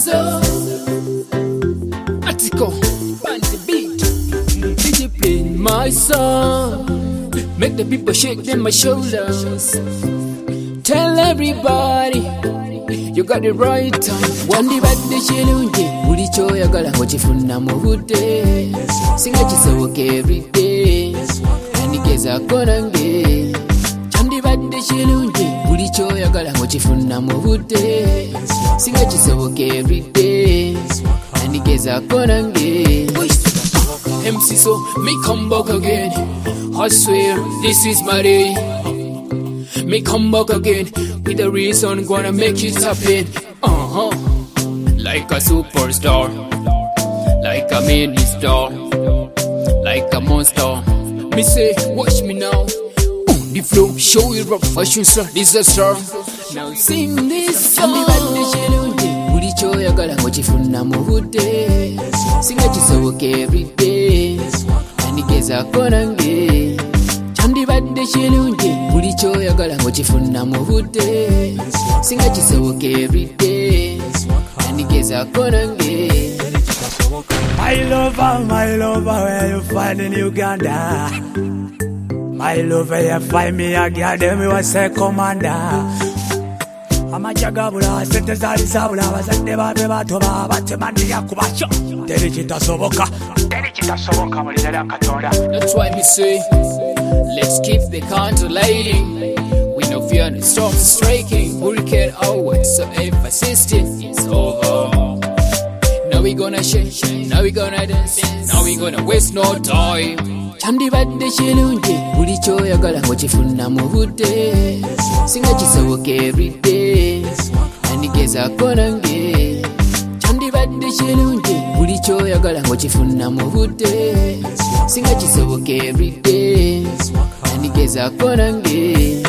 soul. Article, band the beat. DJ playing my song. Make the people shake them my shoulders. Tell everybody you got the right time. Wandi badde chilungi buli choyagala ochifuna mu budde. Singa kisoboka every day. Ndigeza konange. Wandi badde chilungi buli choyagala ochifuna mu budde. Singa kisoboka every day. Ndigeza konange. MC so me come back again. I swear this is my day. Me come back again with a reason gonna make it happen. Like a superstar, like a mini star, like a monster. Me say, watch me now. On the flow, show it up, fashion star, disaster. Now sing this song. Buli choyagala ochifuna mu budde. Singa kisoboka every day. Ndigeza konange. Wandibadde chilungi buli choyagala ochifuna mu budde. Singa kisoboka every day. Ndigeza konange. My lover, where you find in Uganda? My lover, you find me a girl, them we was say commander. Amajagabula, sente zali sabula, bazadde babe batoba, batemandi yakubacho. Teri kitasoboka mulizali akatonda. That's why me say, let's keep the contemplating. We no fear no storms striking. Hurricane always so persistent. It's over. Now we gonna shake, now we gonna dance, now we gonna waste no time. Wandibadde chilungi buli choyagala ochifuna mu budde. Singa kisoboka every day. Ndigeza konange. Wandibadde chilungi buli choyagala ochifuna mu budde. Singa kisoboka every day. Ndigeza konange.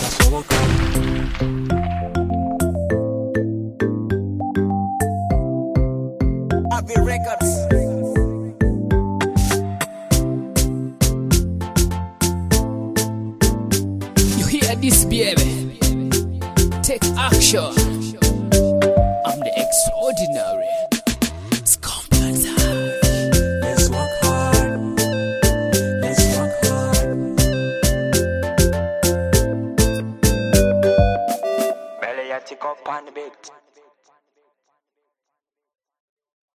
This baby, take action. I'm the extraordinary.